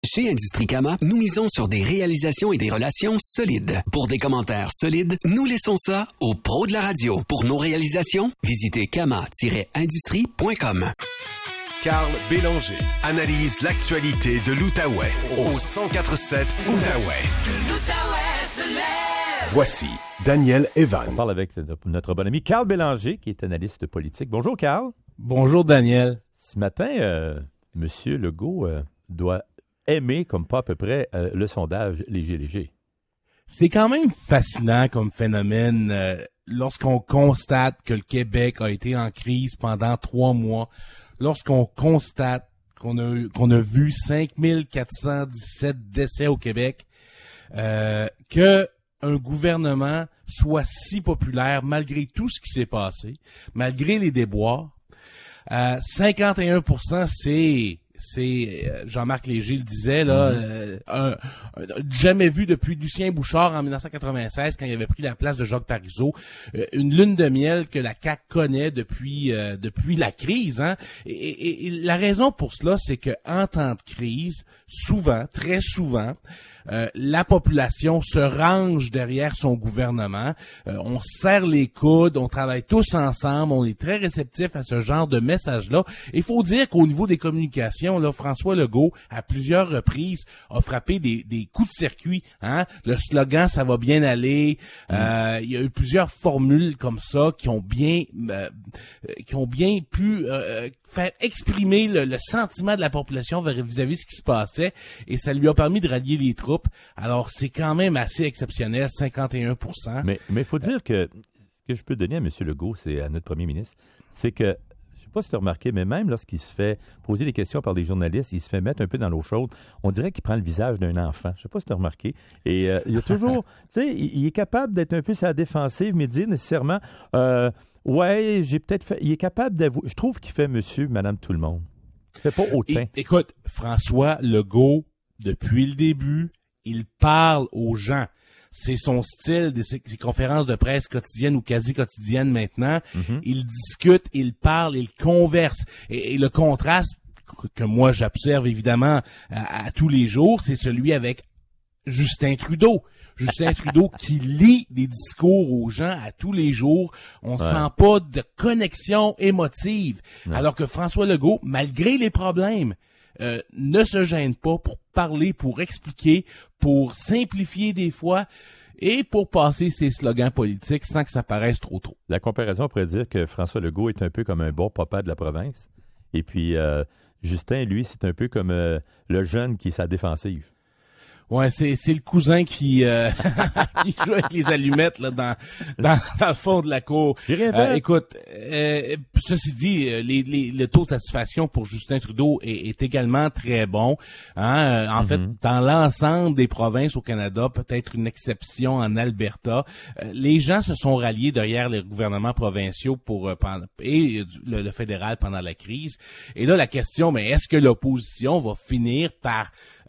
Chez Industrie Cama, nous misons sur des réalisations et des relations solides. Pour des commentaires solides, nous laissons ça aux pros de la radio. Pour nos réalisations, visitez cama-industrie.com. Carl Bélanger analyse l'actualité de l'Outaouais au 104.7 Outaouais. L'Outaouais se lève. Voici Daniel Evan. On parle avec notre bon ami Carl Bélanger, qui est analyste politique. Bonjour, Carl. Bonjour, Daniel. Ce matin, M. Legault doit aimer, comme pas à peu près, le sondage léger. C'est quand même fascinant comme phénomène lorsqu'on constate que le Québec a été en crise pendant 3 mois, lorsqu'on constate qu'on a vu 5417 décès au Québec, que un gouvernement soit si populaire malgré tout ce qui s'est passé, malgré les déboires. 51%, c'est Jean-Marc Léger le disait là, jamais vu depuis Lucien Bouchard en 1996 quand il avait pris la place de Jacques Parizeau, une lune de miel que la CAQ connaît depuis la crise, hein. Et la raison pour cela, c'est que en temps de crise, souvent, très souvent, la population se range derrière son gouvernement. On se serre les coudes, on travaille tous ensemble, on est très réceptifs à ce genre de message-là. Il faut dire qu'au niveau des communications, là, François Legault, à plusieurs reprises, a frappé des coups de circuit. Hein? Le slogan « ça va bien aller », il y a eu plusieurs formules comme ça qui ont bien pu faire exprimer le sentiment de la population vis-à-vis de ce qui se passait, et ça lui a permis de rallier les troupes. Alors, c'est quand même assez exceptionnel, 51%. Mais il faut dire que ce que je peux donner à M. Legault, c'est à notre premier ministre, c'est que, je ne sais pas si tu as remarqué, mais même lorsqu'il se fait poser des questions par des journalistes, il se fait mettre un peu dans l'eau chaude. On dirait qu'il prend le visage d'un enfant. Je ne sais pas si tu as remarqué. Et il y a toujours, tu sais, il est capable d'être un peu sur la défensive, mais dire nécessairement, ouais, j'ai peut-être fait, il est capable d'avouer. Je trouve qu'il fait monsieur, madame, tout le monde. Il ne fait pas hautain. Écoute, François Legault, depuis le début, il parle aux gens. C'est son style, ses conférences de presse quotidiennes ou quasi quotidiennes maintenant. Il discute, il parle, il converse. Et le contraste que moi j'observe évidemment à tous les jours, c'est celui avec Justin Trudeau. Justin Trudeau qui lit des discours aux gens à tous les jours. On sent pas de connexion émotive. Non. Alors que François Legault, malgré les problèmes, ne se gêne pas pour parler, pour expliquer, pour simplifier des fois et pour passer ses slogans politiques sans que ça paraisse trop. La comparaison pourrait dire que François Legault est un peu comme un bon papa de la province. Et puis, Justin, lui, c'est un peu comme le jeune qui est sa défensive. Ouais, c'est le cousin qui joue avec les allumettes là dans le fond de la cour. Écoute, ceci dit, le taux de satisfaction pour Justin Trudeau est également très bon. Hein? En fait, dans l'ensemble des provinces au Canada, peut-être une exception en Alberta, les gens se sont ralliés derrière les gouvernements provinciaux et le fédéral pendant la crise. Et là, la question, mais est-ce que l'opposition va finir par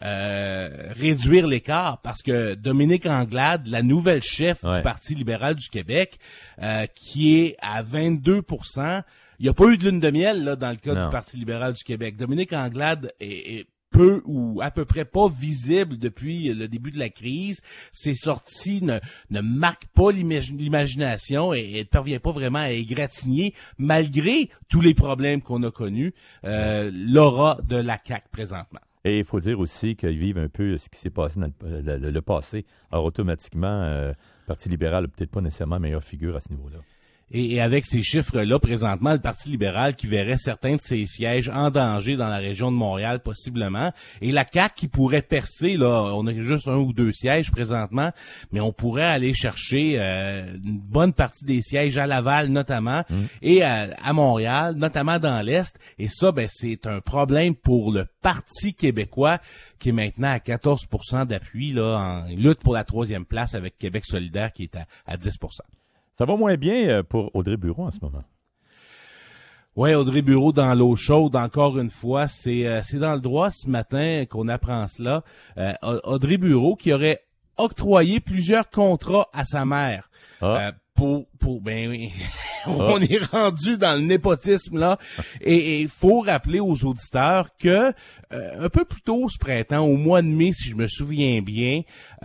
réduire l'écart, parce que Dominique Anglade, la nouvelle chef du Parti libéral du Québec, qui est à 22%, il n'y a pas eu de lune de miel là dans le cas du Parti libéral du Québec. Dominique Anglade est peu ou à peu près pas visible depuis le début de la crise. Ses sorties ne marquent pas l'imagination et ne parvient pas vraiment à égratigner, malgré tous les problèmes qu'on a connus, l'aura de la CAQ présentement. Et il faut dire aussi qu'ils vivent un peu ce qui s'est passé dans le passé. Alors, automatiquement, le Parti libéral n'a peut-être pas nécessairement meilleure figure à ce niveau-là. Et avec ces chiffres-là, présentement, le Parti libéral qui verrait certains de ses sièges en danger dans la région de Montréal, possiblement, et la CAQ qui pourrait percer, là, on a juste 1 ou 2 sièges présentement, mais on pourrait aller chercher une bonne partie des sièges à Laval, notamment, et à Montréal, notamment dans l'Est. Et ça, ben, c'est un problème pour le Parti québécois, qui est maintenant à 14% d'appui, là, en lutte pour la 3e place avec Québec solidaire, qui est à 10%. Ça va moins bien pour Audrey Bureau en ce moment. Oui, Audrey Bureau dans l'eau chaude, encore une fois. C'est dans le droit ce matin qu'on apprend cela. Audrey Bureau qui aurait octroyé plusieurs contrats à sa mère. ben oui, on est rendu dans le népotisme là, et faut rappeler aux auditeurs que un peu plus tôt ce printemps, au mois de mai, si je me souviens bien,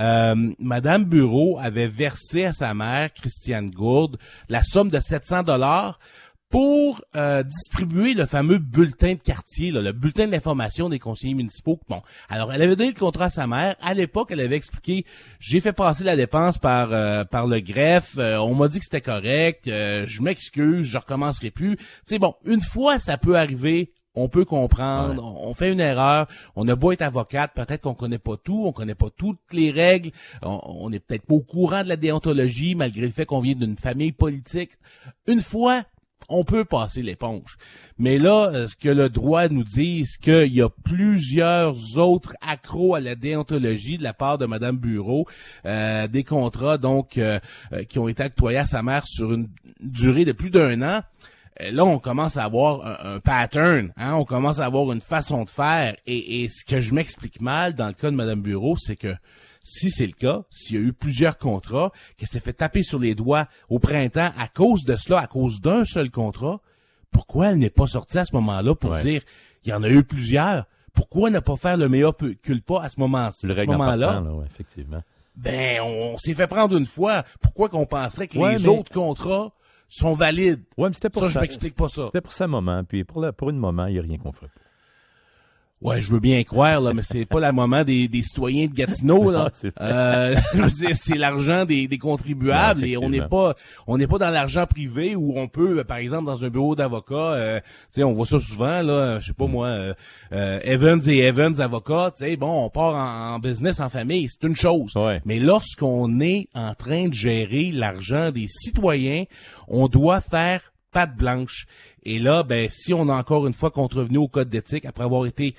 Madame Bureau avait versé à sa mère, Christiane Gourde, la somme de $700 pour distribuer le fameux bulletin de quartier, là, le bulletin d'information des conseillers municipaux. Bon, alors elle avait donné le contrat à sa mère. À l'époque, elle avait expliqué, j'ai fait passer la dépense par le greffe. On m'a dit que c'était correct. Je m'excuse, je recommencerai plus. Tu sais, bon, une fois, ça peut arriver. On peut comprendre, on fait une erreur, on a beau être avocate, peut-être qu'on connaît pas tout, on connaît pas toutes les règles, on est peut-être pas au courant de la déontologie, malgré le fait qu'on vient d'une famille politique. Une fois, on peut passer l'éponge. Mais là, ce que le droit nous dit, c'est qu'il y a plusieurs autres accros à la déontologie de la part de Madame Bureau, des contrats donc qui ont été octroyés à sa mère sur une durée de plus d'1 an. Là, on commence à avoir un pattern, hein, on commence à avoir une façon de faire. Et ce que je m'explique mal dans le cas de Madame Bureau, c'est que si c'est le cas, s'il y a eu plusieurs contrats, qu'elle s'est fait taper sur les doigts au printemps à cause de cela, à cause d'un seul contrat, pourquoi elle n'est pas sortie à ce moment-là pour dire il y en a eu plusieurs? Pourquoi ne pas faire le mea culpa à ce moment-là? Le règlement-là, effectivement. Ben, on s'est fait prendre une fois. Pourquoi qu'on penserait que les autres contrats sont valides? Ouais, mais c'était pour ça. Je m'explique pas ça. C'était pour ce moment, puis pour une moment, il n'y a rien qu'on ferait pas. Ouais, je veux bien croire, là, mais c'est pas le moment des citoyens de Gatineau, là. Je veux dire, c'est l'argent des contribuables, et on n'est pas dans l'argent privé où on peut, par exemple, dans un bureau d'avocat, tu sais, on voit ça souvent, là, je sais pas moi, Evans et Evans avocats, tu sais, bon, on part en business en famille, c'est une chose. Ouais. Mais lorsqu'on est en train de gérer l'argent des citoyens, on doit faire patte blanche. Et là, ben, si on a encore une fois contrevenu au code d'éthique après avoir été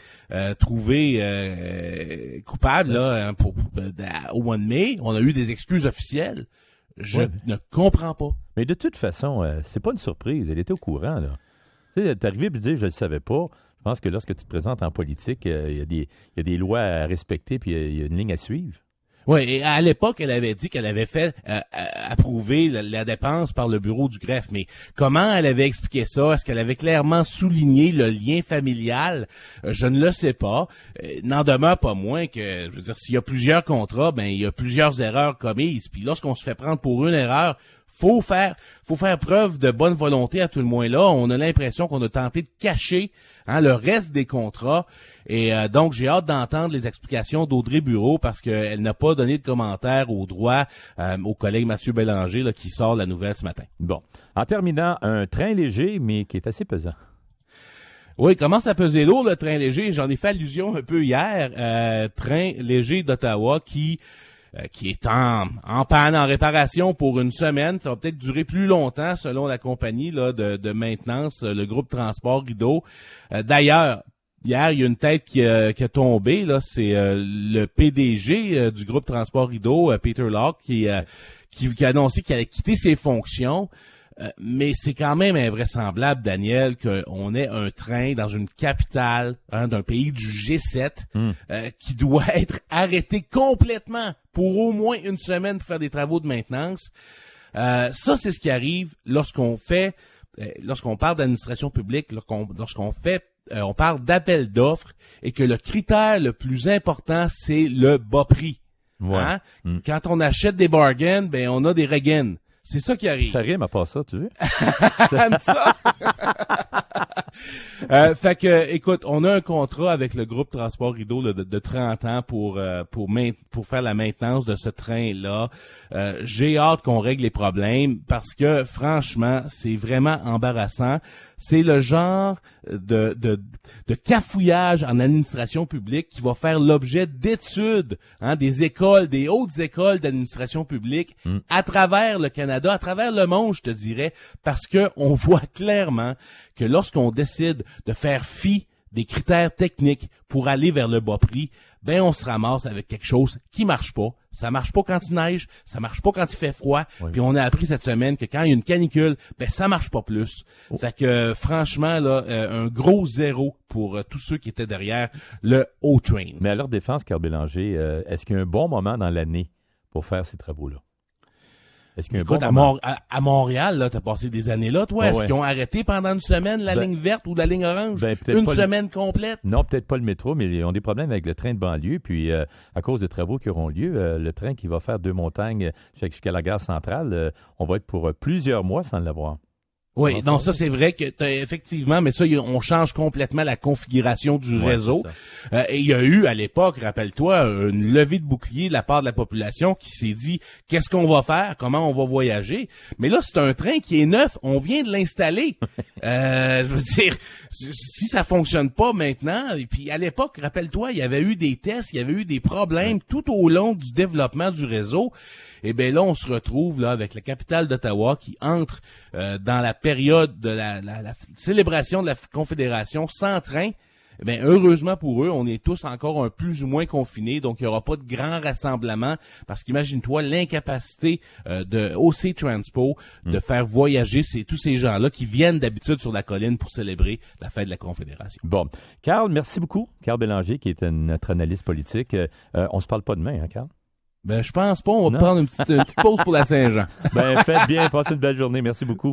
trouvé coupable là, au mois de mai, on a eu des excuses officielles. Je ne comprends pas. Mais de toute façon, c'est pas une surprise. Elle était au courant, là. Tu sais, t'es arrivé et dire je le savais pas. Je pense que lorsque tu te présentes en politique, il y a des lois à respecter puis il y a une ligne à suivre. Oui, et à l'époque, elle avait dit qu'elle avait fait approuver la dépense par le bureau du greffe. Mais comment elle avait expliqué ça? Est-ce qu'elle avait clairement souligné le lien familial? Je ne le sais pas. N'en demeure pas moins que, je veux dire, s'il y a plusieurs contrats, ben il y a plusieurs erreurs commises. Puis lorsqu'on se fait prendre pour une erreur, faut faire preuve de bonne volonté à tout le moins là. On a l'impression qu'on a tenté de cacher le reste des contrats. Et donc, j'ai hâte d'entendre les explications d'Audrey Bureau parce qu'elle n'a pas donné de commentaire au droit au collègue Mathieu Bélanger là, qui sort la nouvelle ce matin. Bon. En terminant, un train léger, mais qui est assez pesant. Oui, il commence à peser lourd, le train léger. J'en ai fait allusion un peu hier. Train léger d'Ottawa qui est en panne, en réparation pour une semaine. Ça va peut-être durer plus longtemps selon la compagnie là de maintenance, le groupe Transport Rideau. D'ailleurs, hier, il y a une tête qui a tombé. Là, c'est le PDG du groupe Transport Rideau, Peter Locke, qui a annoncé qu'il allait quitter ses fonctions. Mais c'est quand même invraisemblable, Daniel, qu'on ait un train dans une capitale d'un pays du G7 qui doit être arrêté complètement pour au moins une semaine pour faire des travaux de maintenance. Ça, c'est ce qui arrive lorsqu'on parle d'administration publique, on parle d'appel d'offres et que le critère le plus important, c'est le bas prix. Ouais. Quand on achète des bargains, ben on a des regains. C'est ça qui arrive. Ça rime à pas ça, tu veux? ça. Fait que, écoute, on a un contrat avec le groupe Transport Rideau de 30 ans pour faire la maintenance de ce train-là. J'ai hâte qu'on règle les problèmes parce que, franchement, c'est vraiment embarrassant. C'est le genre de cafouillage en administration publique qui va faire l'objet d'études, des hautes écoles d'administration publique à travers le Canada, à travers le monde, je te dirais, parce que on voit clairement que lorsqu'on décide de faire fi des critères techniques pour aller vers le bas prix, ben on se ramasse avec quelque chose qui marche pas. Ça marche pas quand il neige, ça marche pas quand il fait froid. Oui. Puis on a appris cette semaine que quand il y a une canicule, ben ça marche pas plus. Fait que franchement là, un gros zéro pour tous ceux qui étaient derrière le O-Train. Mais à leur défense, Carl Bélanger, est-ce qu'il y a un bon moment dans l'année pour faire ces travaux-là? Est-ce qu'il y a un Écoute, bon moment? à Montréal, là, t'as passé des années là, toi. Est-ce qu'ils ont arrêté pendant une semaine la ligne verte ou la ligne orange? Une semaine complète? Non, peut-être pas le métro, mais ils ont des problèmes avec le train de banlieue. Puis, à cause des travaux qui auront lieu, le train qui va faire 2 montagnes jusqu'à la gare centrale, on va être pour plusieurs mois sans l'avoir. Oui, non, ça c'est vrai que effectivement, mais ça, on change complètement la configuration du réseau. Et il y a eu à l'époque, rappelle-toi, une levée de bouclier de la part de la population qui s'est dit qu'est-ce qu'on va faire, comment on va voyager. Mais là, c'est un train qui est neuf, on vient de l'installer. Je veux dire, si ça fonctionne pas maintenant, et puis à l'époque, rappelle-toi, il y avait eu des tests, il y avait eu des problèmes tout au long du développement du réseau. Et bien là, on se retrouve là avec la capitale d'Ottawa qui entre dans la période de la célébration de la Confédération sans train. Eh bien, heureusement pour eux, on est tous encore un plus ou moins confinés, donc il n'y aura pas de grand rassemblement, parce qu'imagine-toi l'incapacité de OC Transpo de faire voyager tous ces gens-là qui viennent d'habitude sur la colline pour célébrer la fête de la Confédération. Bon. Carl, merci beaucoup. Carl Bélanger, qui est notre analyste politique. On se parle pas demain, hein, Carl? Ben, je pense pas. On va prendre une petite pause pour la Saint-Jean. Ben, faites bien. Passez une belle journée. Merci beaucoup.